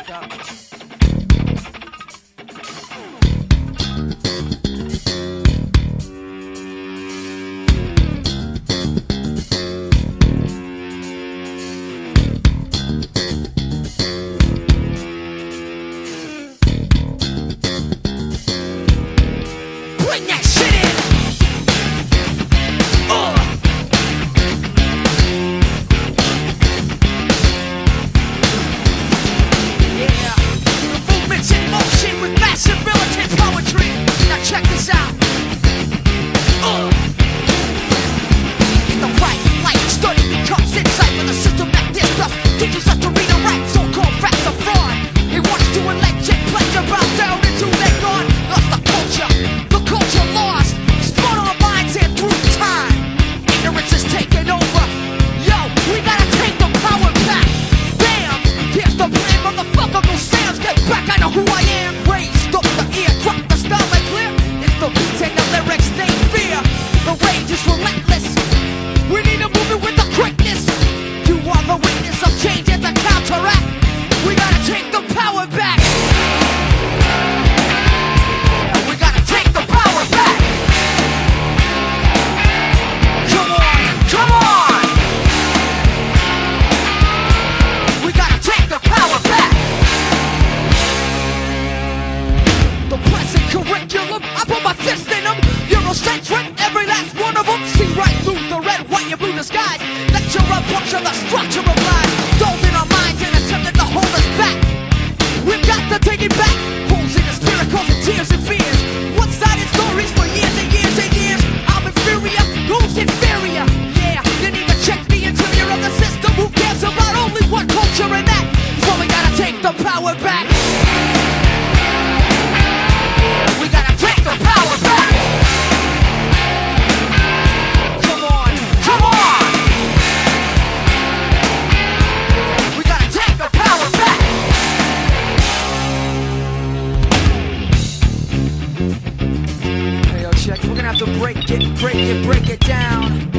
Break it down.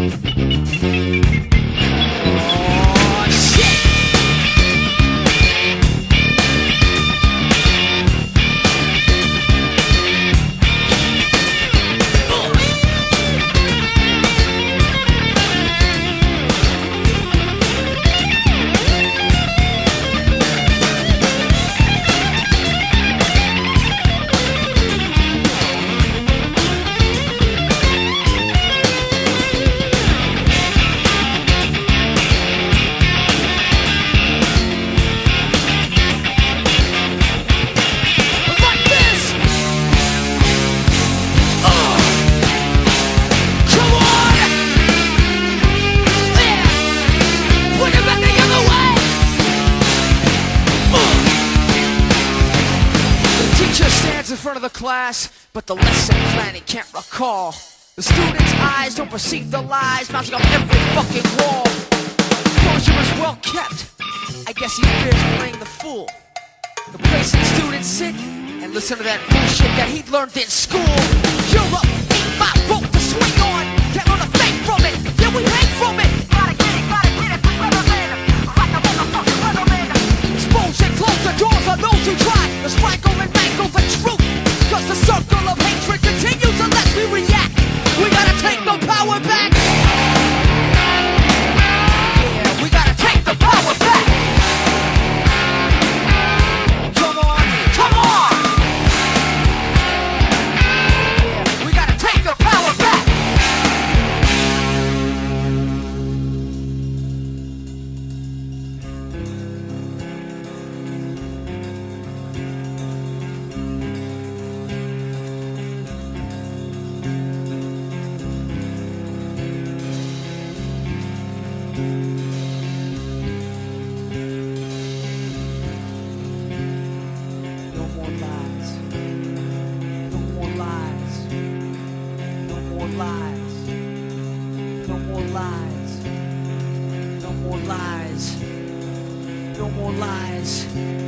Oh, shit! In front of the class, but the lesson plan he can't recall. The students' eyes don't perceive the lies mounting up every fucking wall. Composure is well kept. I guess he fears playing the fool. The place the students sit and listen to that bullshit that he learned in school. Europe ain't my rope to swing on. Can't learn a thing from it. Yeah, we hang from it. Gotta get it, weatherman. Like a motherfucking weatherman. Expose and close the doors on those who try to strangle and mangle the truth. Cause the circle of hatred continues unless we react. We gotta take the power back. Yeah, we gotta take the power back. Come on, come on. Yeah, we gotta take the power back.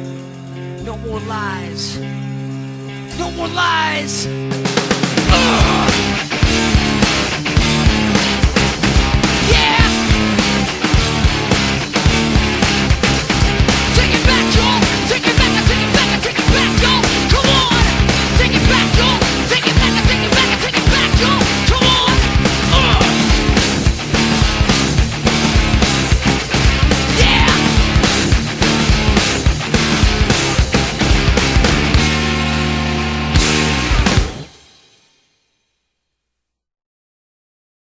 No more lies. No more lies.